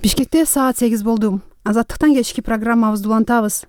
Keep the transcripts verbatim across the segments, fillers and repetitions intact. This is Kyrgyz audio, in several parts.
Бишкекте саат сегиз болду. Азаттыктан кечки программабызды улантабыз.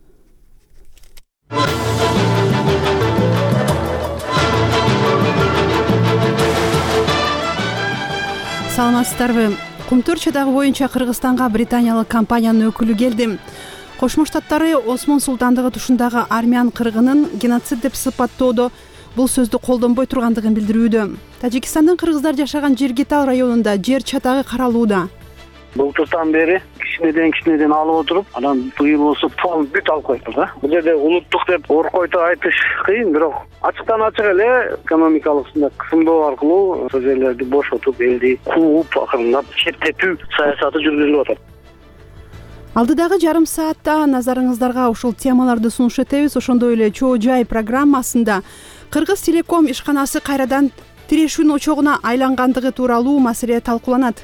Саламатсыздарбы? Кумтөр чыдагы боюнча Кыргызстанга британиялык компаниянын өкүлү келди. Кошмо Штаттары Осмон Султандыгы тушундагы армян кыргынын геноцид деп сыпаттоодо бул сөздү колдонбой тургандыгын билдирүүдө. Тажикстандын кыргыздар жашаган Жиргитал районунда жер чатагы каралууда. Былтыртан бери кичинеден кичинеден алып отуруп, анан быйыл болсо полн бүт алып койду да. Бул жерде улуттук деп оркойто айтыш кыйын, бирок ачыктан ачык эле экономикалык кысымдоо аркылуу ошол жерлерди бошотуп, элди кууп, акырындап четтетүү саясаты жүргүзүлүп атат. Алдыдагы жарым саатта назарыңыздарга ушул темаларды сунуш этебиз. Ошондой эле Чоо Жай программасында Кыргыз Телеком ишканасы кайрадан тирешүүнүн очогуна айлангандыгы тууралуу маселе талкууланат.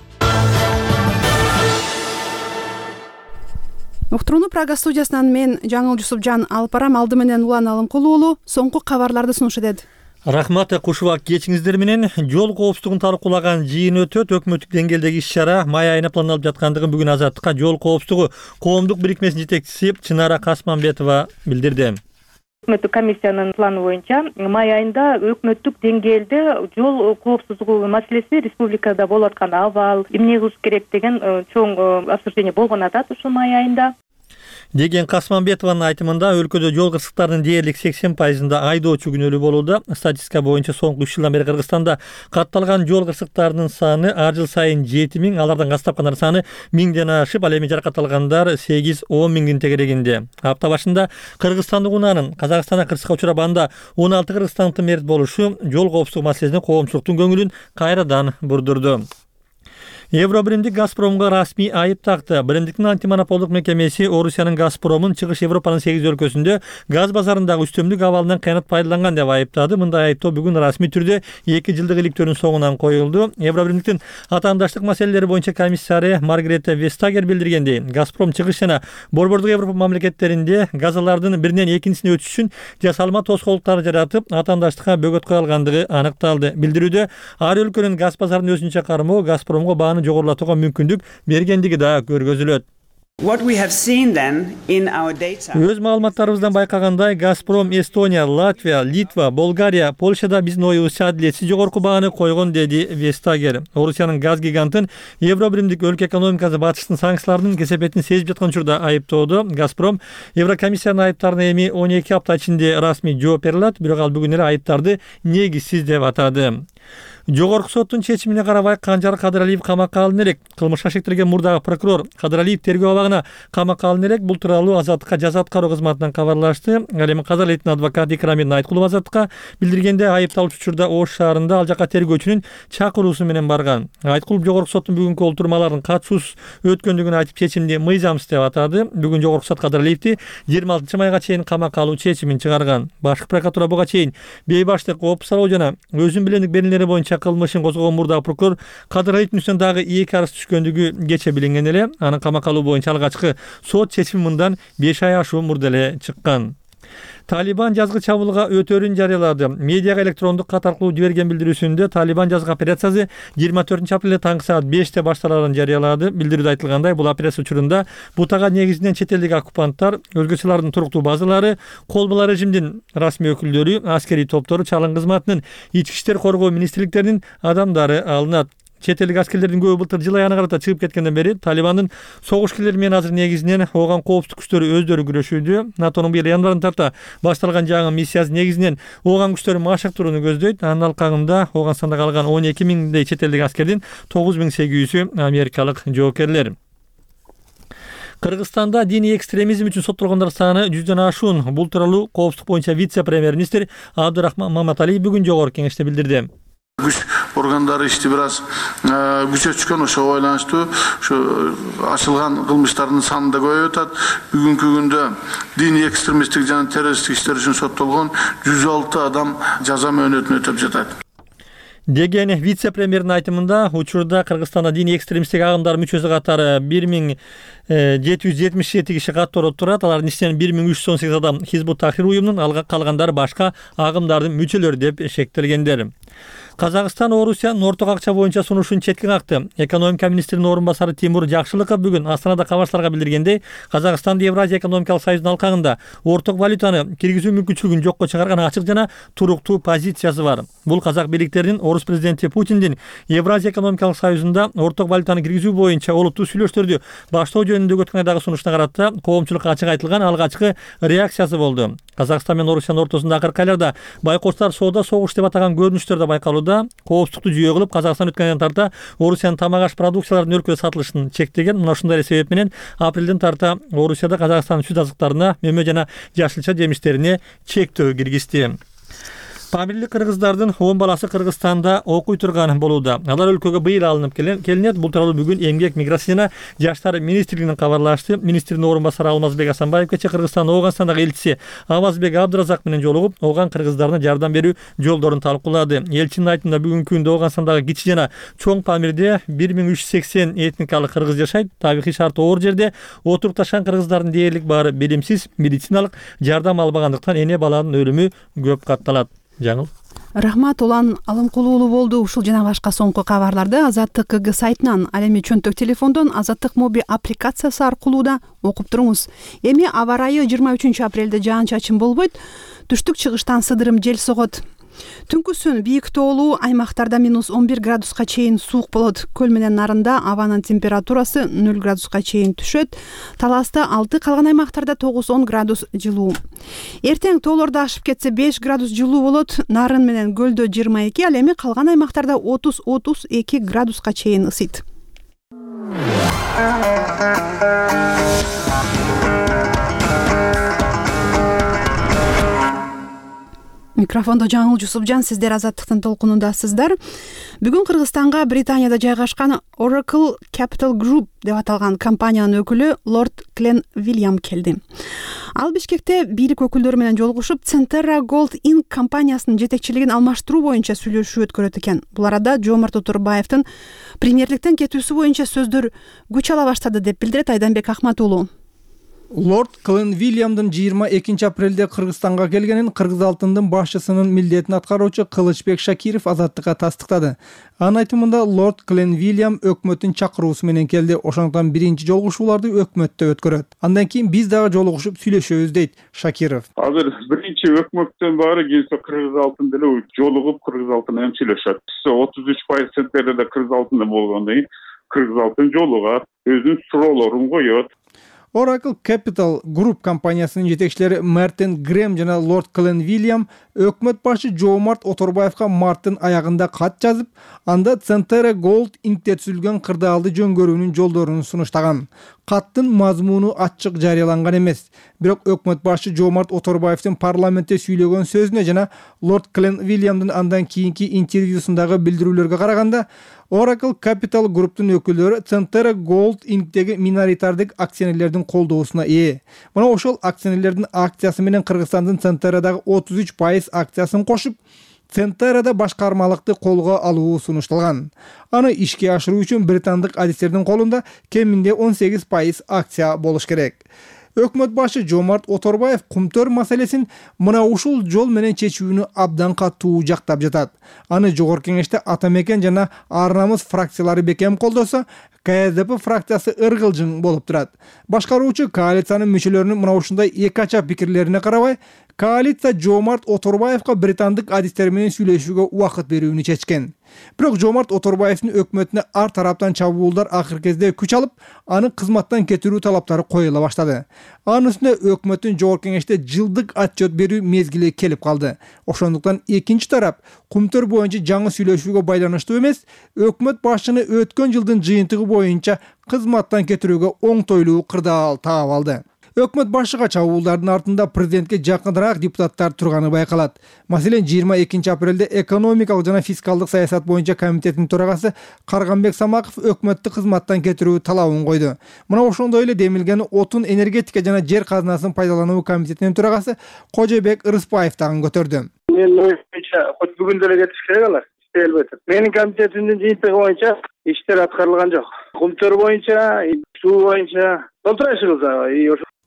Уктурууну Прага студиясынан мен Жаңыл Жусупжан алып барам. Алды менен Улан Алымкулуу уулу соңку кабарларды сунуш этет. Рахмат, кушуба кечиңиздер менен. Жол коопсуздугун талкуулаган жыйын өтөт. Өкмөттүк деңгээлдеги иш-чара май айына пландалып жаткандыгын бүгүн Азаттыкка жол коопсуздугу коомдук бирикмесинин жетекчиси Чынара Касманбетова билдирди. Өкмөттүк комиссиянын планы боюнча май айында өкмөттүк деңгээлде жол коопсуздугу маселеси республикада болуп аткан абал, эмне кылыш керек деген чоң обсуждение болгон атат ушул май айында. Деген Касманбетованын айтымында өлкөдө жол кырсыктарынын дээрлик сексен пайызында айдоочу күнөөлүү болууда. Статистика боюнча соңку үч жылдан бери Кыргызстанда катталган жол кырсыктарынын саны ар жыл сайын жети миң, алардан кастапкандар саны миңден ашып, ал эми жаракат алгандар сегиз он миңдин тегерегинде. Апта башында Кыргызстандык унаанын Казакстанда кырсыкка учурабанда он алты кыргызстандык мерт болушу жол коопсуздугу маселесине коомчулуктун көңүлүн кайрадан бурдурду. Евробиримдик Газпромго расмий айып такты. Биримдиктин антимонополдук мекемеси Орусиянын Газпромун чыгыш Европанын сегиз өлкөсүндө газ базарындагы үстөмдүк абалынан кыянат пайдаланган деп айыптады. Мындай айыптоо бүгүн расмий түрдө эки жылдык иликтөөнүн соңунан коюлду. Евробиримдиктин атаандаштык маселелери боюнча комиссары Маргарета Вестагер билдиргендей, Газпром чыгыш жана борбордук Европа мамлекеттеринде газалардын биринен экинчисине өтүш үчүн жасалма тоскоолдуктар жаратып, атаандаштыкка бөгөт кое алгандыгы аныкталды. Билдирүүдө ар өлкөнүн газ базарын өзүнчө кармоо Газпромго бааны жогорулатууга мүмкүндүк бергендиги да көргөзүлөт. Өз маалыматтарыбыздан байкагандай, Газпром Эстония, Латвия, Литва, Болгария, Польшада биздин оюбузча адилетсиз жогорку бааны койгон, деди Вестагер. Орусиянын газ гигантын Евробиримдик өлкө экономикасы батыштын санкцияларынын кесепетин сезип жаткан учурда айыптоодо. Газпром Еврокомиссиянын айыптарына эми он эки апта ичинде расмий жооп бере алат, бирок ал бүгүн эле айыптарды негизсиз деп атады. Жогорку соттун чечимине карабай Канжар Кадыралиев камакка алына элек. Кылмышка шектелген мурдагы прокурор Кадыралиев тергөө абагына камакка алына элек. Бул тууралуу Азаттыкка жаза аткаруу кызматынан кабарлашты. Ал эми Кадыралиевдин адвокаты Икрамидин Айткулов Азаттыкка билдиргенде, айыпталуучу учурда Ош шаарында ал жака тергөөчүнүн чакыруусу менен барган. Айткулов жогорку соттун бүгүнкү олтурмаларын катышуусуз өткөндүгүн айтып, чечимди мыйзамсыз деп атады. Бүгүн жогорку сот Кадыралиевди жыйырма алтынчы майга чейин камакка алуу чечимин чыгарган. Башкы прокуратура буга чейин бейбаштык, оп салуу жана өзүн билендик беренелери боюнча кылмышын козгогон мурдагы прокурор Кадыралиевдин үстүнөн дагы эки арыз түшкөндүгү кече билинген эле. Анын камакка алуу боюнча алгачкы сот чечими мындан беш ай ашуу мурда эле чыккан. Талибан жазгы чабуулга өтөрүн жарыялады. Медиага электрондук кат аркылуу жиберген билдирүүсүндө Талибан жазгы операциясы жыйырма төртүнчү апрелде таңкы саат беште башталарын жарыялады. Билдирүүдө айтылгандай, бул операция учурунда бутага негизинен чет элдик оккупанттар, өзгөчөлөрдүн туруктуу базалары, колбула режимдин расмий өкүлдөрү, аскерий топтору, чалын кызматынын, ички иштер коргоо министрликтеринин адамдары алынат. Чет элдик аскерлердин көбү былтыр жыл аягына карата чыгып кеткенден бери Талибандын согушкерлери менен азыр негизинен ооган коопсуздук күчтөрү өздөрү күрөшүүдө. натонун быйыл январдан тарта башталган жаңы миссиясы негизинен ооган күчтөрүн машыктырууну көздөйт. Анын алкагында Ооганстанда калган он эки миңдей чет элдик аскердин тогуз миң сегиз жүзү америкалык жоокерлер. Кыргызстанда диний экстремизм үчүн соттолгондор саны жүздөн ашуун. Бул тууралуу коопсуздук боюнча вице-премьер-министр Абдурахман Маматалиев бүгүн жогорку кеңеште билдирди. Güç organları işte biraz e, güçe çıkan o şova байланыштуу şu açılgan kılmışların sanında koyuyorlar. Bugünkü günde dini ekstremistik және teröristik işler için sottolgon жүз алты адам жаза мөөнөтүн өтөп жатат. Деген вице-премьердин айтымында, учурда Кыргызстанда диний экстремисттик агымдар мүчөсү катары бир миң жети жүз жетимиш жети киши каттороп турат. Алардын ичинен бир миң үч жүз он сегиз адам Хизбут Тахрир уюмунун, калгандары башка агымдардын мүчөлөрү деп шектелгендер. Казакстан Орусиянын орток акча боюнча сунушун четке какты. Экономика министринин орун басары Тимур Жакшылыков бүгүн Астанада кабарчыларга билдиргендей, Казакстанды Евразия экономикалык союзунун алкагында орток валютаны киргизүү мүмкүнчүлүгүн жокко чыгарган ачык жана туруктуу позициясы бар. Бул казак бийликтеринин орус президенти Путиндин Евразия экономикалык союзунда орток валютаны киргизүү боюнча олуттуу сүйлөштөрдү баштоо жөнүндө өткөн айдагы сунушуна карата коомчулукка ачык айтылган алгачкы реакциясы болду. Казакстан менен Орусиянын ортосунда акыркы айларда байкоштар соода согуш деп атаган көрүнүштөр да байкалууда. Коопсуздукту жүйө кылып, Казакстан өткөн айдан тарта Орусиянын тамак аш продукцияларынын өлкөдө сатылышын чектеген. Мына ушундай себеп менен апрелден тарта Орусияда Казакстандын сүт азыктарына, мөмө жана жашылча жемиштерине чектөө киргизди. Памирлик кыргыздардын он баласы Кыргызстанда окуй турган болууда. Алар өлкөгө быйыл алынып келинет. Бул тууралуу бүгүн Эмгек, миграция жана жаштар министрлигинен кабарлашты. Министрдин орун басары Алмазбек Асанбаев кечээ Кыргызстандын Ооганстандагы элчиси Авазбек Абдыразак менен жолугуп, ооган кыргыздарына жардам берүү жолдорун талкуулады. Элчинин айтымында бүгүнкү күндө Ооганстандагы кичи жана чоң Памирде бир миң үч жүз сексен этникалык кыргыз жашайт. Табигый шарты оор жерде отурукташкан кыргыздардын дээрлик баары билимсиз, медициналык жардам албагандыктан эне баланын өлүмү көп катталат. Жаңыл. Рахмат, Улан Алымкулуулу болду. Ушул жана башка соңку кабарларды Азаттык КГ сайтынан, ал эми чөнтөк телефондон Азаттык моби аппликациясы аркылуу да окуп туруңуз. Эми аба ырайы жыйырма үчүнчү апрелде жаан-чачын болбойт. Түштүк чыгыштан сыдырым жел согот. Түнкүсүн бийик тоолуу аймактарда минус он бир градуска чейин суук болот. Көл менен нарында абанын температурасы нөл градуска чейин түшөт. Таласта алты, калган аймактарда тогуз он градус жылуу. Эртең тоолордо ашып кетсе беш градус жылуу болот. Нарын менен көлдө жыйырма эки, ал эми калган аймактарда отуз отуз эки градуска чейин ысыйт. Микрофондо Жаңыл Жусупжан, сиздер Азаттыктын толкунундасыздар. Бүгүн Кыргызстанга Британияда жайгашкан Oracle Capital Group деп аталган компаниянын өкүлү Лорд Клен Вильям келди. Ал Бишкекте бийлик өкүлдөрү менен жолугушуп, Centerra Gold Incorporated компаниясынын жетекчилигин алмаштыруу боюнча сүйлөшүү өткөрөт экен. Бул арада Жомарт Оторбаевдин премьерликтен кетүүсү боюнча сөздөр күч ала баштады деп билдирет Айданбек Ахматуулу. Лорд Клен Вильямдын жыйырма экинчи апрелде Кыргызстанга келгенин Кыргыз алтындын башчысынын милдетин аткаруучу Кылычбек Шакиров Азаттыкка тастыктады. Анын айтымында Лорд Клен Вильям өкмөттүн чакыруусу менен келди. Ошондуктан биринчи жолугушууларды өкмөттө өткөрөт. Андан кийин биз дагы жолугушуп сүйлөшөбүз дейт Шакиров. Азыр биринчи өкмөттөн баары келсе Кыргыз алтын деле жолугуп Кыргыз алтын менен сүйлөшөт. отуз үч пайыз Центерде Кыргыз алтын болгондон кийин Кыргыз алтын жолугат, өзүнүн суроолорун коет. Oracle Capital Group компаниясынын жетекчилери Мартин Грэм жана Лорд Клен Вильям өкмөт башы Жомарт Оторбаевга марттын аягында кат жазып, анда Centerra Gold Incorporated түзүлгөн кырдаалды жөнгөрүүнүн жолдорун сунуштаган. Каттын мазмуну ачык жарыяланган эмес. Бирок өкмөт башы Жомарт Оторбаевдин парламентте сүйлөгөн сөзүнө жана Лорд Клен Вильямдын андан кийинки интервьюсундагы билдирүүлөргө караганда, Oracle Capital Group'тун өкүлдөрү Centerra Gold Incorporated'деги миноритардык акционерлердин колдоосуна ээ. Мына ошол акционерлердин акциясы менен Кыргызстандын Centerra'дагы отуз үч пайыз акциясын кошуп, Centerra'да башкармалыкты колго алуу сунушталган. Аны ишке ашыруу үчүн британдык адистердин колунда кеминде он сегиз пайыз акция болуш керек. Өкмөт башы Жомарт Оторбаев кумтөр маселесин мына ушул жол менен чечүүнү абдан катуу жактап жатат. Аны жогорку кеңеште Ата Мекен жана Ар Намыс фракциялары бекем колдосо, КСДП фракциясы ыргылжың болуп турат. Башкаруучу коалициянын мүчөлөрүнүн мына ушундай эки ача пикирлерине карабай, коалиция Жомарт Оторбаевга британдык адистер менен сүйлөшүүгө убакыт берүүнү чечкен. Бирок Жомарт Оторбаевдин өкмөтүнө ар тараптан чабуулдар акыркы кезде күч алып, аны кызматтан кетирүү талаптары коюла баштады. Анын үстүнө өкмөттүн жогорку кеңеште жылдык отчет берүү мезгили келип калды. Ошондуктан экинчи тарап кумтөр боюнча жаңы сүйлөшүүгө байланыштуу эмес, өкмөт башчыны өткөн жылдын жыйынтыгы боюнча кызматтан кетирүүгө оңтойлуу кырдаал таап алды. Өкмөт башыга чабуулдардын артында президентке жакыныраак депутаттар турганы байкалат. Маселен, жыйырма экинчи апрелде экономикалык жана фискалдык саясат боюнча комитеттин төрагасы Карганбек Самаков өкмөттү кызматтан кетирүү талабын койду. Мына ошондой эле демилген отун, энергетика жана жер казынасын пайдалануу комитетинин төрагасы Кожобек Ырыспаев дагы көтөрдү. Мен ойча бүгүн деле кетиш керек алар. Элбетте. Менин комитетимдин жыйынтыгы боюнча иштер аткарылган жок. Кумтөр боюнча, суу боюнча толтурашыбыз.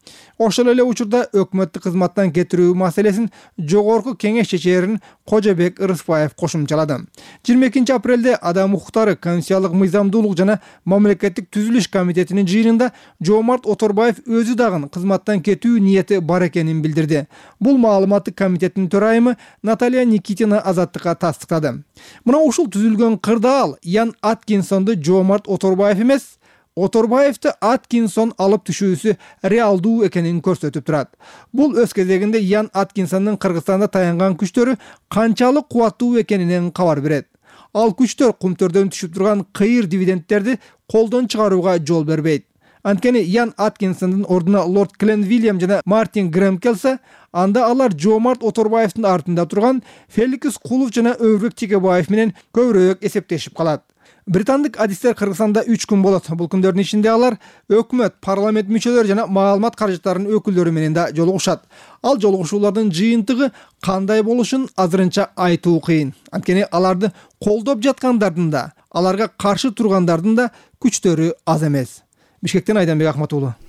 Ошол эле учурда өкмөттүк кызматтан кетирүү маселесин жогорку кеңеш чечээрин Кожобек Ырысбаев кошумчалады. жыйырма экинчи апрелде Адам укуктары, конституциялык мыйзамдуулук жана мамлекеттик түзүлүш комитетинин жыйынында Жоомарт Оторбаев өзү дагы кызматтан кетүү ниети бар экенин билдирди. Бул маалыматты комитеттин төрайымы Наталья Никитина Азаттыкка тастыктады. Мына ушул түзүлгөн кырдаал Ян Аткинсонду Жоомарт Оторбаев эмес, Оторбаевди Аткинсон алып түшүүсү реалдуу экенин көрсөтүп турат. Бул өз кезегинде Ян Аткинсондун Кыргызстанда таянган күчтөрү канчалык кубаттуу экенинен кабар берет. Ал күчтөр кумтөрдөн түшүп турган кыйыр дивидендтерди колдон чыгарууга жол бербейт. Анткени Ян Аткинсондун ордуна Лорд Кленвильям жана Мартин Грэм келсе, анда алар Жоомарт Оторбаевдин артында турган Феликс Кулов жана Өбүрөк Текебаев менен көбүрөөк эсептешип калат. Британдык адистер Кыргызстанда үч күн болот. Бул күндөрдүн ичинде алар өкмөт, парламент мүчөлөрү жана маалымат каражаттарынын өкүлдөрү менен да жолугушат. Ал жолугушуулардын жыйынтыгы кандай болушун азырынча айтуу кыйын. Анткени аларды колдоп жаткандардын да, аларга каршы тургандардын да күчтөрү аз эмес. Бишкектен Айданбек Ахмат уулу.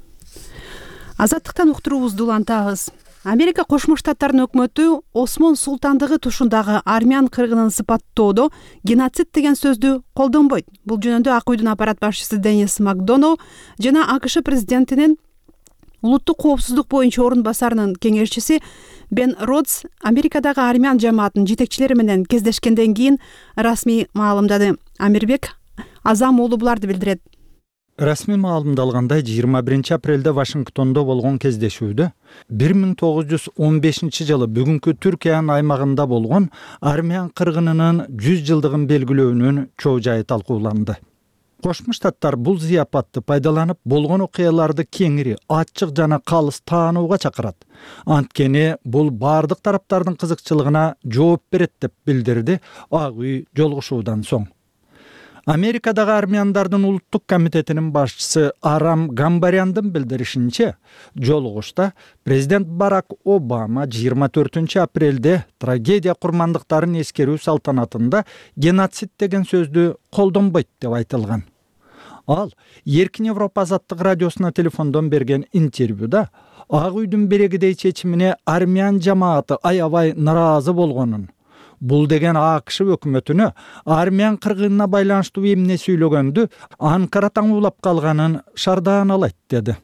Азаттыктан уктуруубузду улантабыз. Америка Кошмо Штаттарынын өкмөтү Осмон султандыгы тушундагы армян кыргынын сыпаттоодо геноцид деген сөздү колдонбойт. Бул жөнүндө Ак Үйдүн аппарат башчысы Денис Макдоноу жана АКШ президентинин улуттук коопсуздук боюнча орун басарынын кеңешчиси Бен Родс Америкадагы армян жамаатынын жетекчилери менен кездешкенден кийин расмий маалымдады. Амирбек Азам уулу буларды билдирет. Расмий маалымдалгандай жыйырма биринчи апрелде Вашингтондо болгон кездешүүдө бир миң тогуз жүз он бешинчи жылы бүгүнкү Түркиянын аймагында болгон армян кыргынынын жүз жылдыгын белгилөөнүн чоо жайы талкууланды. Кошмо Штаттар бул зыяпатты пайдаланып болгон окуяларды кеңири, ачык жана калыс таанууга чакырат. Анткени бул бардык тараптардын кызыкчылыгына жооп берет деп билдирди Ак Үй жолугушуудан соң. Америкадагы армяндардын улуттук комитетинин башчысы Арам Гамбаряндын билдиришинче, жолугушта президент Барак Обама жыйырма төртүнчү апрелде трагедия курмандыктарын эскерүү салтанатында геноцид деген сөздү колдонбойт деп айтылган. Ал Эркин Европа азаттык радиосуна телефондон берген интервьюда Ак Үйдүн берегидей чечимине армян жамааты аябай наразы болгонун, бул деген АКШ өкмөтүнө армян кыргынына байланыштуу эмне сүйлөгөндү Анкара таңуулап калганын шарданалайт деди.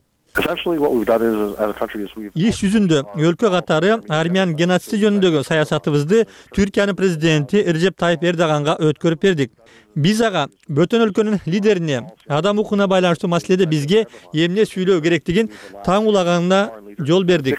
Иш жүзүндө өлкө катары армян геноциди жөнүндөгү саясатыбызды Түркиянын президенти Режеп Тайып Эрдоганга өткөрүп бердик. Биз ага бөтөн өлкөнүн лидерине адам укугуна байланыштуу маселеде бизге эмне сүйлөө керектигин таңуулаганына жол бердик.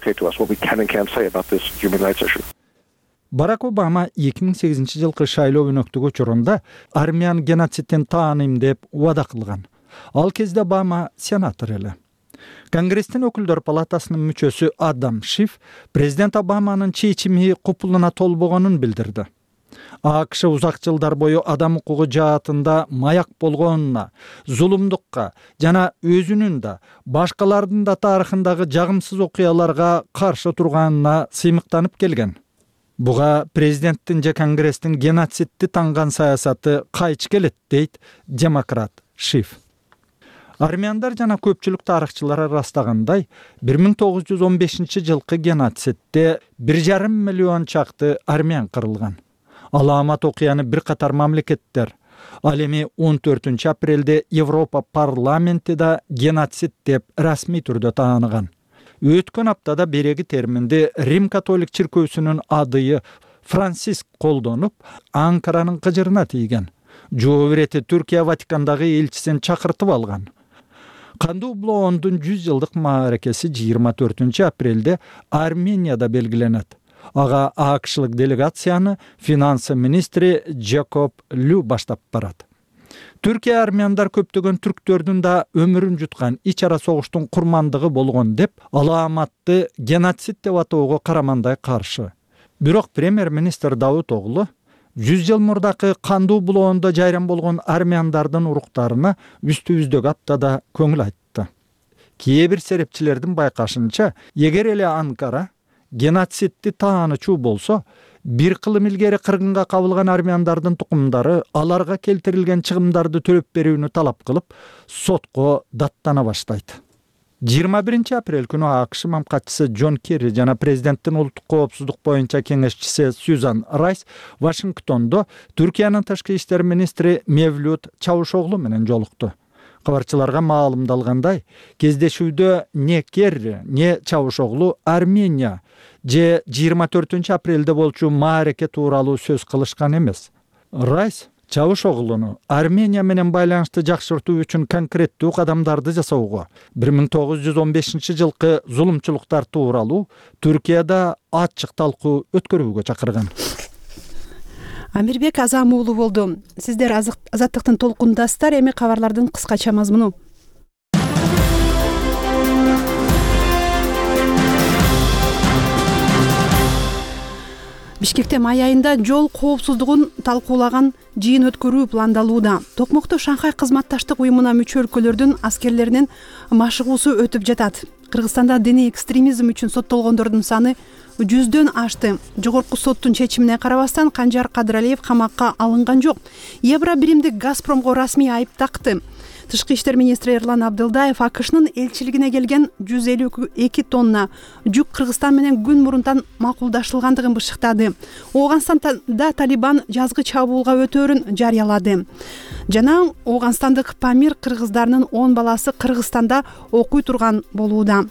Барак Обама эки миң сегизинчи жылкы шайлоо өнөктүгү учурунда армян геноцидин тааныйм деп убада кылган. Ал кезде Обама сенатор эле. Конгресстин өкүлдөр палатасынын мүчөсү Адам Шиф президент Обаманын чечими купулуна толбогонун билдирди. АКШ узак жылдар бою адам укугу жаатында маяк болгонуна, зулумдукка жана өзүнүн да башкалардын да тарыхындагы жагымсыз окуяларга каршы турганына сыймыктанып келген. Буга президенттин же Конгресстин геноцидти танган саясаты кайчы келет дейт демократ Шиф. Армяндар жана көпчүлүк тарыхчылар ырастагандай, бир миң тогуз жүз он бешинчи жылкы геноцидте бир жарым миллион чакты армян кырылган. Аламат окуяны бир катар мамлекеттер, ал эми он төртүнчү апрелде Европа парламенти да геноцид деп расмий түрдө тааныган. Өткөн аптада береги терминди Рим католик чиркөөсүнүн адыйы Франциск колдонуп, Анкаранын кыжырына тийген. Жоо ирети Түркия Ватикандагы элчисин чакыртып алган. Кандуу Блоондун жүз жылдык мааракеси жыйырма төртүнчү апрелде Арменияда белгиленет. Ага АКШлык делегацияны финансы министри Джекоб Лю баштап барат. Түркия армяндар көптөгөн түрктөрдүн да өмүрүн жуткан ич ара согуштун курмандыгы болгон деп аламатты геноцид деп атоого карамандай каршы. Бирок премьер-министр Давутоглу жүз жыл мурдакы кандуу Блоондо жайран болгон армяндардын уруктарына үстүбүздөгү аптада көңүл айтты. Кээ бир серепчилердин байкашынча, эгер эле Анкара геноцидти таанычуу болсо, бир кылым илгери кыргынга кабылган армяндардын тукумдары аларга келтирилген чыгымдарды төлөп берүүнү талап кылып, сотко даттана баштайт. жыйырма биринчи апрель күнү АКШ мамкатчысы Джон Керри жана президенттин улуттук коопсуздук боюнча кеңешчиси Сюзан Райс Вашингтондо Түркиянын тышкы иштер министри Мевлют Чавушоглу менен жолукту. Кабарчыларга маалымдалгандай, кездешүүдө не Керри, не Чавушоглу Армения же жыйырма төртүнчү апрелде болчу маареке тууралуу сөз кылышкан эмес. Райс Чавушоглуну Армения менен байланышты жакшыртуу үчүн конкреттүү кадамдарды жасоого, бир миң тогуз жүз он бешинчи жылкы зулумчулуктар тууралуу Түркияда ачык талкуу өткөрүүгө чакырган. Амирбек Азам уулу болду. Сиздер Азаттыктын толкундасыздар, эми кабарлардын кыскача мазмуну. Бишкекте май айында жол коопсуздугун талкуулаган жыйын өткөрүү пландалууда. Токмокто Шанхай кызматташтык уюмуна мүчө өлкөлөрдүн аскерлеринин машыгуусу өтүп жатат. Кыргызстанда диний экстремизм үчүн соттолгондордун саны жүздөн ашты. Жогорку соттун чечимине карабастан Канжар Кадыралиев камакка алынган жок. Евро биримдик Газпромго расмий айып такты. Тышкы иштер министри Эрлан Абдылдаев АКШнын элчилигине келген жүз элүү эки тонна жүк Кыргызстан менен күн мурунтан макулдашылгандыгын бышыктады. Ооганстанда Талибан жазгы чабуулга өтөөрүн жарыялады. Жана ооганстандык Памир кыргыздарынын он баласы Кыргызстанда окуй турган болууда.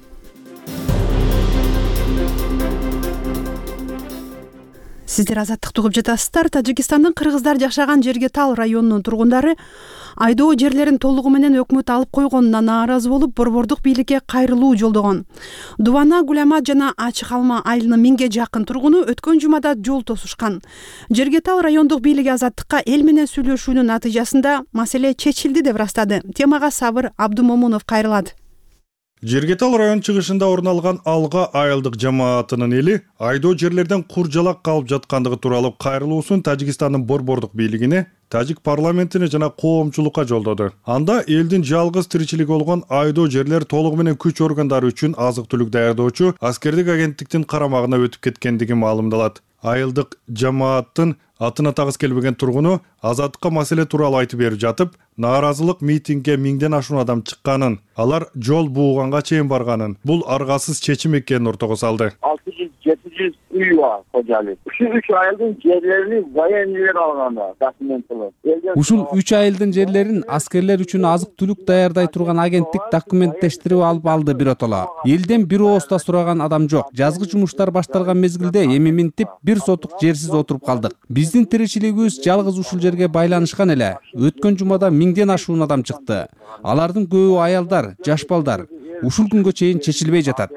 Сиздер Азаттыкты угуп жатасыздар. Тажикстандын кыргыздар жашаган Жерге Тал районунун тургундары айдоо жерлерин толугу менен өкмөт алып койгонуна нааразы болуп, борбордук бийликке кайрылуу жолдогон. Дубана, Гулямат жана Ачык Алма айылынын миңге жакын тургуну өткөн жумада жол тосушкан. Жерге Тал райондук бийлиги Азаттыкка эл менен сүйлөшүүнүн натыйжасында маселе чечилди деп ырастады. Темага Сабыр Абдумомунов кайрылат. Жерге Тал район чыгышында орун алган Алга айылдык жамаатынын эли айдоо жерлерден куржалак калып жаткандыгы тууралуу кайрылуусун Тажикстандын борбордук бийлигине, Тажик парламентине жана коомчулукка жолдоду. Анда элдин жалгыз тиричилиги болгон айдоо жерлер толугу менен күч органдары үчүн азык-түлүк даярдоочу аскердик агенттиктин карамагына өтүп кеткендиги маалымдалат. Айылдык жамааттын атына тагыс келбеген тургуну Азаттыкка маселе тууралуу айтып берип жатып, нааразылык митингге миңден ашуун адам чыкканын, алар жол бууганга чейин барганын, бул аргасыз чечим экенин ортого салды. алты жүз жети жүз үй бар кожалык. Ушул үч айылдын жерлерин военныйлар алганда документтер. Ушул үч айылдын жерлерин аскерлер үчүн азык-түлүк даярдай турган агенттик документтештирип алып алды биротоло. Элден бир ооста сураган адам жок. Жазгы жумуштар башталган мезгилде эми минтип бир сотук жерсиз отуруп калдык. Биздин тиричилигибиз жалгыз ушул жерге байланышкан эле. Өткөн жумада миңден ашуун адам чыкты. Алардын көбү аялдар, жаш балдар. Ушул күнгө чейин чечилбей жатат.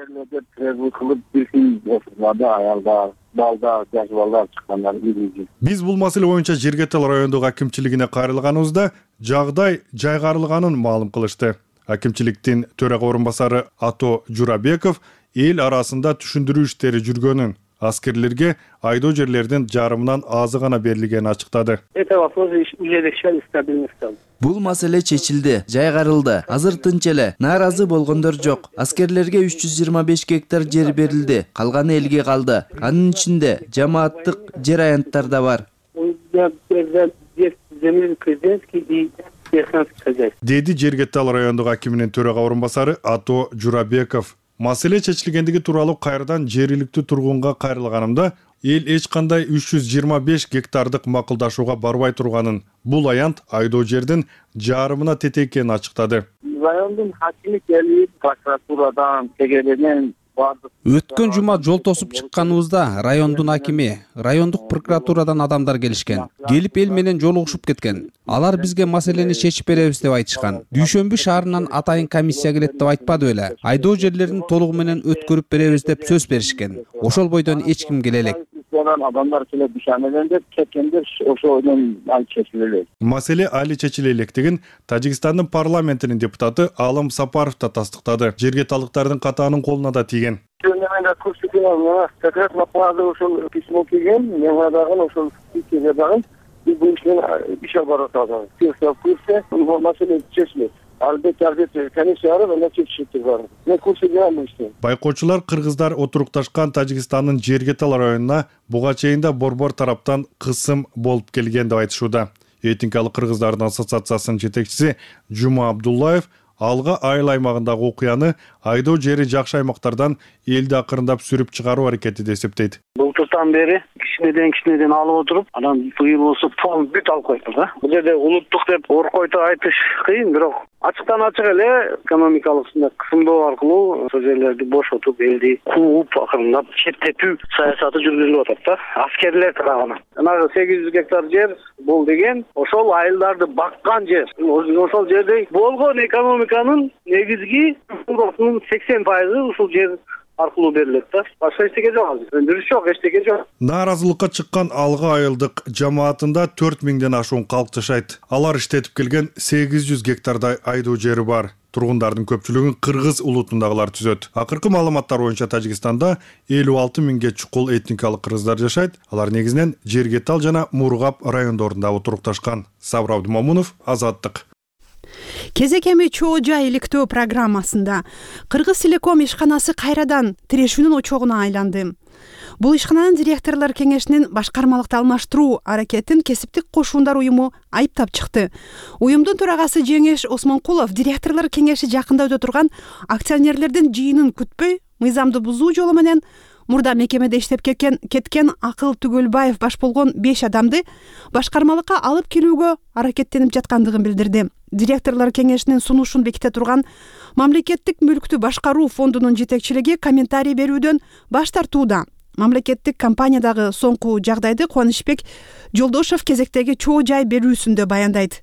Биз бул маселе боюнча Жерге Тал райондук акимчилигине кайрылганыбызда жагдай жайгарылганын маалым кылышты. Акимчиликтин төрага орун басары Ато Журабеков эл арасында түшүндүрүү иштери жүргөнүн, аскерлерге айдоо жерлердин жарымынан азы гана берилгенин ачыктады. Бул маселе чечилди, жайгарылды. Азыр тынч эле, нааразы болгондор жок. Аскерлерге үч жүз жыйырма беш гектар жер берилди, калганы элге калды. Анын ичинде жамааттык жер аянттар да бар. Деди Жерге Тал райондук акиминин төрага орун басары Ато Журабеков. Маселе чечилгендиги тууралуу кайрадан жергиликтүү тургунга кайрылганымда эл эч кандай үч жүз жыйырма беш гектардык макулдашууга барбай турганын, бул аянт айдоо жердин жарымына тете экенин ачыктады. Райондун хакими келип прокуратурадан тегеренен Өткөн жума жол тосуп чыкканыбызда райондун акими, райондук прокуратурадан адамдар келишкен. Келип эл менен жолугушуп кеткен. Алар бизге маселени чечип беребиз деп айтышкан. Дүйшөмбү шаарынан атайын комиссия келет деп айтпады беле. Айдоо жерлерин толугу менен өткөрүп беребиз деп сөз беришкен. Ошол бойдон эч ким келе элек. Adamlar kile düşemeden de çekende ошо oyunun al çeşileri. Маселе али чечиле электигин Тажикстандын парламентинин депутаты Алым Сапаров да тастыктады. Жерге талыктардын катаанын колуна да тийген. Önlemede kursukunlarına tekrar yapmadı ошол письмо келген, мен дагы ошол письмеге дагы bu işin işe baratады. Кирсе курсе маселе чечилет. Албетте албетте комиссия арып ана чечиштер бар. Не курсуган иште. Байкоочулар кыргыздар отурукташкан Тажикстандын Жерге Тал районуна буга чейин да борбор тараптан кысым болуп келген деп айтышууда. Этникалык кыргыздардын ассоциациясынын жетекчиси Жума Абдуллаев Алга айыл аймагындагы окуяны айдоо жери жакшы аймактардан элди акырындап сүрүп чыгаруу аракети деп эсептейт. Былтыртан бери кичинеден кичинеден алып отуруп, анан быйыл болсо пол бүт алып койду да. Бул жерде унуттук деп оркойто айтыш кыйын, бирок ачыктан ачык эле экономикалык кысымдоо аркылуу ошол жерлерди бошотуп, элди кууп акырындап четтетүү саясаты жүргүзүлүп атат да. Аскерлер тарабынан. Анагы сегиз жүз гектар жер бул деген ошол айылдарды баккан жер. Ошол жерде болгон экономиканын негизги сексен пайызы ушул жер аркылуу берилет да. Башка эчтеке жок. Өндүрүш жок, эчтеке жок. Нааразылыкка чыккан Алга айылдык жамаатында төрт миңден ашуун калк жашайт. Алар иштетип келген сегиз жүз гектардай айдоо жери бар. Тургундардын көпчүлүгүн кыргыз улутундагылар түзөт. Акыркы маалыматтар боюнча Тажикстанда элүү алты миңге чукул этникалык кыргыздар жашайт. Алар негизинен Жергетал жана Мургап райондорунда отурукташкан. Сабыр Абдымомунов, Азаттык. Кезек эми чоо жай иликтөө программасында Кыргыз Телеком ишканасы кайрадан тирешүүнүн очогуна айланды. Бул ишкананын директорлор кеңешинин башкармалыкты алмаштыруу аракетин кесиптик кошуундар уюму айыптап чыкты. Уюмдун төрагасы Жеңеш Осмонкулов директорлор кеңеши жакында өтө турган акционерлердин жыйынын күтпөй мыйзамды бузуу жолу менен мурда мекемеде иштеп кеткен кеткен Акыл Түгөлбаев баш болгон беш адамды башкармалыкка алып келүүгө аракеттенип жаткандыгын билдирди. Директорлор кеңешинин сунушун беките турган Мамлекеттик мүлктү башкаруу фондунун жетекчилиги комментарий берүүдөн баш тартууда. Мамлекеттик компаниядагы соңку жагдайды Кубанычбек Жолдошев кезектеги чоо жай берүүсүндө баяндайт.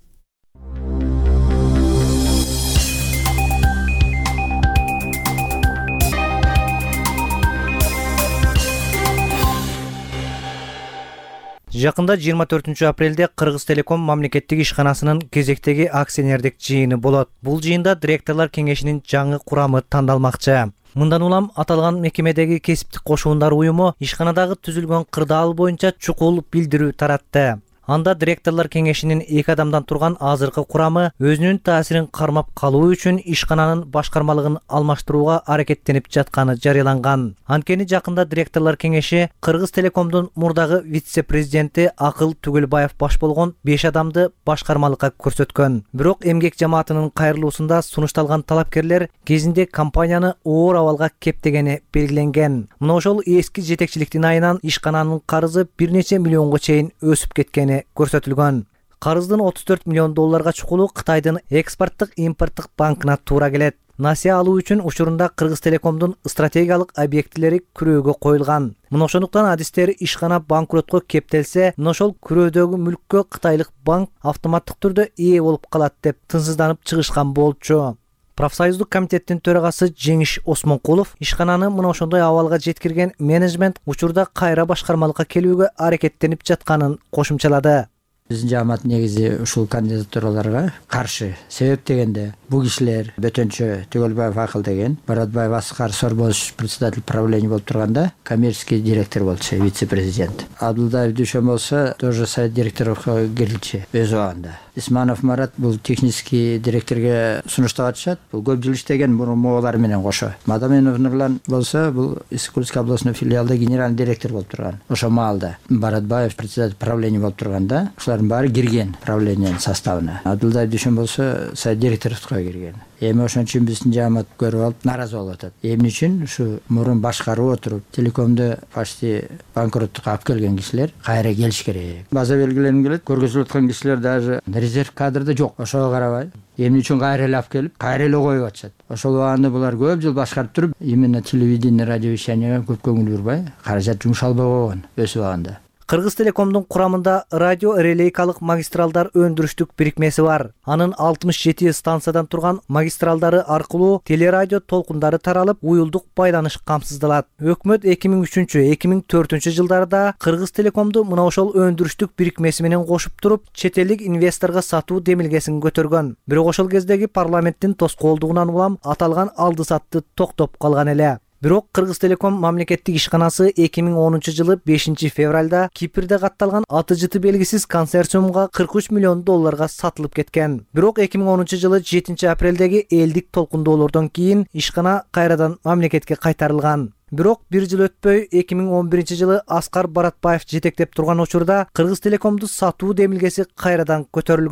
Жакында жыйырма төртүнчү апрелде Кыргыз Телеком мамлекеттик ишканасынын кезектеги акционердик жыйыны болот. Бул жыйында директорлор кеңешинин жаңы курамы тандалмакчы. Мындан улам аталган мекемедеги кесиптик кошуундар уюму ишканадагы түзүлгөн кырдаал боюнча чукул билдирүү таратты. Анда директорлор кеңешинин эки адамдан турган азыркы курамы өзүнүн таасирин кармап калуу үчүн ишкананын башкармалыгын алмаштырууга аракеттенип жатканы жарыяланган. Анткени жакында директорлор кеңеши Кыргыз Телекомдун мурдагы вице-президенти Акыл Түгөлбаев баш болгон беш адамды башкармалыкка көрсөткөн. Бирок эмгек жамаатынын кайрылуусунда сунушталган талапкерлер кезинде компанияны оор абалга кептегени белгиленген. Мына ошол эски жетекчиликтин айынан ишкананын карызы бир нече миллионго чейин өсүп кеткени көрсөтүлгөн. Карыздын отуз төрт миллион долларга чукулу Кытайдын экспорттук импорттук банкына туура келет. Насия алуу үчүн учурунда Кыргыз Телекомдун стратегиялык объектилери күрөөгө коюлган. Мына ошондуктан адистер ишкана банкротко кептелсе, мына ошол күрөөдөгү мүлккө Кытайлык банк автоматтык түрдө ээ болуп калат деп тынсызданып чыгышкан болчу. Профсоюздук комитеттин төрагасы Жеңиш Осмонкулов ишкананы мына ошондой абалга жеткирген менеджмент учурда кайра башкармалыкка келүүгө аракеттенип жатканын кошумчалады. Биздин жамаат негизи ушул кандидатураларга каршы. Себеп дегенде бул кишилер бөтөнчө Түгөлбаев Акыл деген, Баратбаев Аскар Сорбош председатель правления болуп турганда коммерческий директор болчу, вице-президент. Абдулдаев Дүйшөн болсо тоже совет директорго кирилчи өз убагында. Исманов Марат бул технический директорге сунуштап атышат. Бул көп жыл иштеген мурмуолар менен кошо. Мадаменов Нурлан болсо бул Искулский областной филиалда генеральный директор болуп турган. Ошо маалда Баратбаев председатель правления болуп турганда, ушулардын баары кирген правлениянын составына. Абдулдаев Дүйшөн болсо совет директорлукка кирген. Эми ошон үчүн биздин жамаат көрүп алып нааразы болуп атат. Эмне үчүн ушу мурун башкарып отуруп, телекомду почти банкроттукка алып келген кишилер кайра келиш керек. База белгиленип келет, көргөзүлүп аткан кишилер даже резерв кадрда жок. Ошого карабай, эмне үчүн кайра эле алып келип, кайра эле коюп атышат. Ошол убагында булар көп жыл башкарып туруп, именно телевидение, радиовещанияга көп көңүл бурбай, каражат жумшалбай койгон өз убагында. Кыргыз Телекомдун курамында радио релейкалык магистралдар өндүрүштүк бирикмеси бар. Анын алтымыш жети станциядан турган магистралдары аркылуу телерадио толкундары таралып, уюлдук байланыш камсыздалат. Өкмөт эки миң үчүнчү эки миң төртүнчү жылдарда Кыргыз Телекомду мына ошол өндүрүштүк бирикмеси менен кошуп туруп, чет элдик инвесторго сатуу демилгесин көтөргөн. Бирок ошол кездеги парламенттин тоскоолдугунан улам аталган алды-сатты токтоп калган эле. Бирок Кыргыз Телеком мамлекеттик ишканасы эки миң онунчу жылы бешинчи февралда Кипрде катталган аты жыты белгисиз консорциумга кырк үч миллион долларга сатылып кеткен. Бирок эки миң онунчу жылы жетинчи апрелдеги элдик толкундоолордон кийин ишкана кайрадан мамлекетке кайтарылган. Бирок бир жыл өтпөй эки миң он биринчи жылы Аскар Баратбаев жетектеп турган учурда Кыргыз Телекомду сатуу демилгеси кайрадан көтөрүлгөн.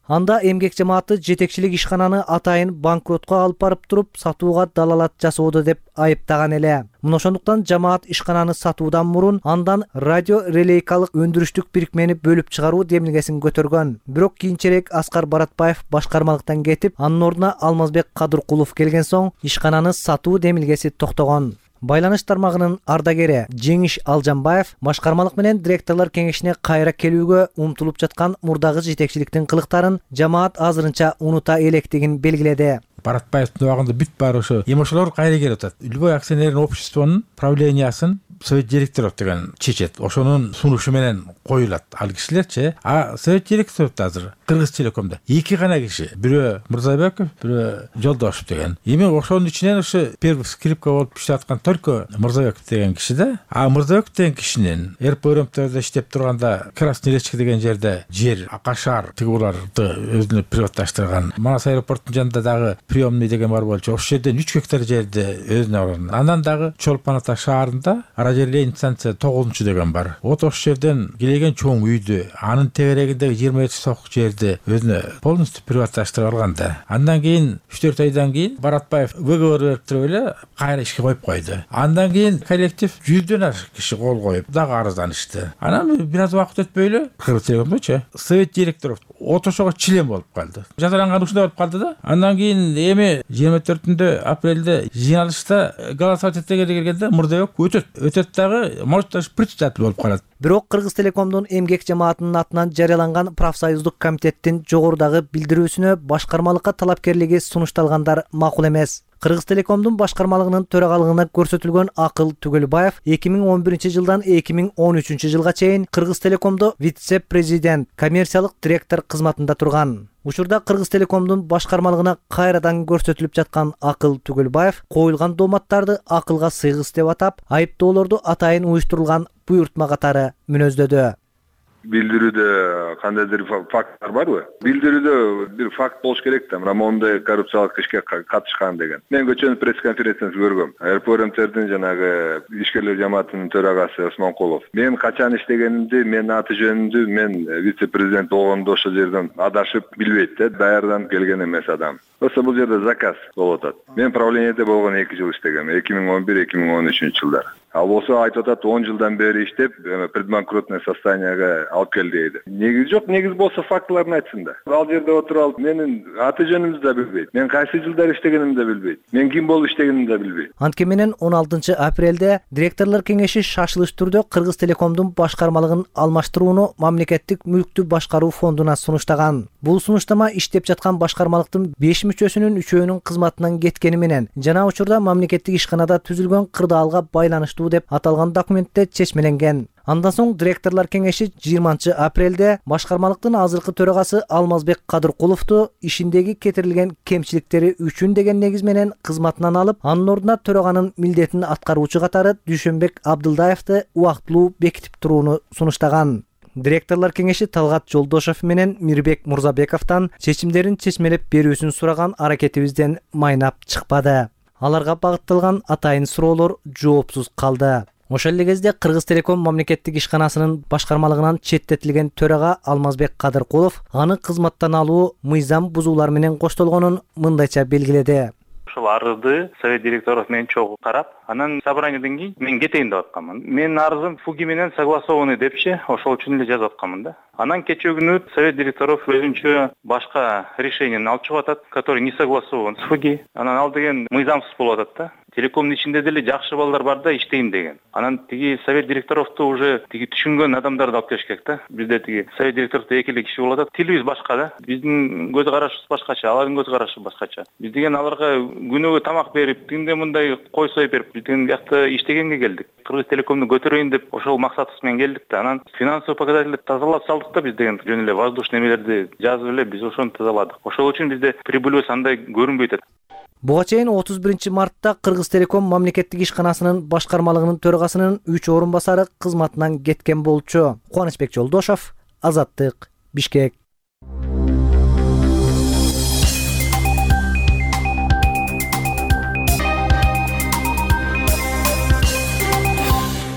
Анда эмгек жамааты жетекчилик ишкананы атайын банкротко алып барып туруп сатууга далалат жасоодо деп айыптаган эле. Мына ошондуктан жамаат ишкананы сатуудан мурун андан радиорелейкалык өндүрүштүк бирикмени бөлүп чыгаруу демилгесин көтөргөн. Бирок кийинчерээк Аскар Баратбаев башкармалыктан кетип, анын ордуна Алмазбек Кадыркулов келген соң ишкананы сатуу демилгеси токтогон. Байланыш тармагынын ардагери Жеңиш Алжанбаев башкармалык менен директорлор кеңешине кайра келүүгө умтулуп жаткан мурдагы жетекчиликтин кылыктарын жамаат азырынча унута электигин белгиледи. Баратбаевдин убагында бүт баары ошо эми ошолор кайра келип атат. Любой акционерный обществонун правлениясын совет директоров деген чечет. Ошонун сунушу менен коюлат ал кишилерчи. А совет директору азыр Кыргыз Телекомдо эки гана киши. Бирөө Мырзабеков, бирөө Жолдошев деген. Эми ошонун ичинен ошо первый скрипка болуп иштеп аткан только Мырзабеков деген киши да. А Мырзабеков деген кишинин РПРМТда иштеп турганда Красный Речка деген жерде жер, Акашар тигуларды өзүнө приватташтырган. Манас аэропорттун жанында дагы приемный деген бар болчу. Ошол жерден үч гектар жерди өзүнө алган. Андан дагы Чолпон Ата шаарында радиолейн станция тогузунчу деген бар. Вот ошол жерден келеген чоң үйдү, анын тегерегиндеги жыйырма эки соток жерди өзүнө полностью приватташтырып алган да. Андан кийин үч төрт айдан кийин Баратбаев выговор берип туруп эле кайра ишке коюп койду. Андан кийин коллектив жүздөн ашык киши кол коюп дагы арызданышты. Анан бир аз убакыт өтпөй эле Кыргыз Телекомдочу совет директоров отошого член болуп калды. Жазаланган ушундай болуп калды да. Андан кийин эми жыйырма төртүндө апрелде жыйналышта голосовать этеге келгенде Мырзабек өтөт. Өтөт дагы может даже председатель болуп калат. Бирок Кыргыз Телекомдун эмгек жамаатынын атынан жарыяланган профсоюздук комитеттин жогорудагы билдирүүсүнө башкармалыкка талапкерлиги сунушталгандар макул эмес. Кыргыз Телекомдун башкармалыгынын төрагалыгына көрсөтүлгөн Акыл Түгөлбаев эки миң он биринчи жылдан эки миң он үчүнчү жылга чейин Кыргыз Телекомдо вице-президент, коммерциялык директор кызматында турган. Учурда Кыргыз Телекомдун башкармалыгына кайрадан көрсөтүлүп жаткан Акыл Түгөлбаев коюлган дооматтарды акылга сыйгыс деп атап, айыптоолорду атайын уюштурулган буйртма катары мүнөздөдү. Билдирүүдө кандайдыр факттар барбы? Билдирүүдө бир факт болуш керек да, мына мондай коррупциялык ишке катышкан деген. Мен көчөнүн пресс конференциясын көргөм. РПРМТдин жанагы ишкерлер жамаатынын төрагасы Осмонкулов. Мен качан иштегенимди, мен аты жөнүмдү, мен вице-президент болгондо ошол жерден адашып билбейт да, даярданып келген эмес адам. Ошо бул жерде заказ болуп атат. Мен правлениеде болгон эки жыл иштегем, эки миң он бир эки миң он үчүнчү жылдары. Ал болсо айтып атат он жылдан бери иштеп, предбанкротное состоянияга алып келди дейди. Негиз жок, негиз болсо фактыларын айтсын да. Ал жерде отуруп алып, менин аты жөнүмдү да билбейт. Мен кайсы жылдар иштегенимди да билбейт. Мен ким болуп иштегенимди да билбейт. Анткени менен он алтынчы апрелде директорлор кеңеши шашылыш түрдө Кыргыз Телекомдун башкармалыгын алмаштырууну мамлекеттик мүлктү башкаруу фондуна сунуштаган. Бул сунуштама иштеп жаткан башкармалыктын беш мүчөсүнүн үчөөнүн кызматынан кеткени менен жана учурда мамлекеттик ишканада түзүлгөн кырдаалга байланыштуу деп аталган документте чечмеленген. Андан соң директорлор кеңеши жыйырманчы апрелде башкармалыктын азыркы төрагасы Алмазбек Кадыркуловду ишиндеги кетирилген кемчиликтери үчүн деген негиз менен кызматынан алып, анын ордуна төраганын милдетин аткаруучу катары Дүйшөнбек Абдылдаевди убактылуу бекитип турууну сунуштаган. Директорлор кеңеши Талгат Жолдошев менен Мирбек Мурзабековдон чечимдерин чечмелеп берүүсүн сураган аракетибизден майнап чыкпады. Аларга багытталган атайын суроолор жоопсуз калды. Ошол эле кезде Кыргыз Телеком мамлекеттик ишканасынын башкармалыгынан четтетилген төрага Алмазбек Кадыркулов аны кызматтан алуу мыйзам бузуулар менен коштолгонун мындайча белгиледи. Ошол арызды совет директоров менен чогуу карап, анан собранияден кийин мен кетейин деп атканмын. Менин арызым ФУГИ менен согласованный депчи, ошол үчүн эле жазып атканмын да. Анан кечээ күнү совет директоров өзүнчө башка решениени алып чыгып атат, который не согласован с ФУГИ. Анан ал деген мыйзамсыз болуп атат да. Телекомдун ичинде деле жакшы балдар бар да, иштейм деген. Анан тиги совет директоровду уже тиги түшүнгөн адамдарды алып келиш керек да. Бизде тиги совет директоровду эки эле киши болуп атат. Тилибиз башка да. Биздин көз карашыбыз башкача, алардын көз карашы башкача. Биз деген аларга күнөөгө тамак берип, тигинде мындай кой союп берип, биз деген биякта иштегенге келдик. Кыргыз Телекомду көтөрөйүн деп ошол максатыбыз менен келдик да. Анан финансовый показательди тазалап салдык да, биз деген жөн эле воздушный немелерди жазып эле биз ошону тазаладык. Ошол үчүн бизде прибыльбыз андай көрүнбөйт. Буга чейин отуз биринчи мартта Кыргыз Телеком мамлекеттик ишканасынын башкармалыгынын төрагасынын үч орун басары кызматынан кеткен болчу. Кубанычбек Жолдошев, Азаттык, Бишкек.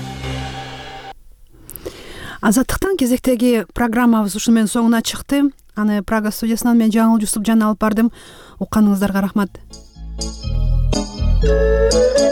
Азаттыктан кезектеги программабыз ушу менен соңуна чыкты. аны Прага студиясынан мен Жаңыл Жусупжан алып бардым. Укканыңыздарга рахмат.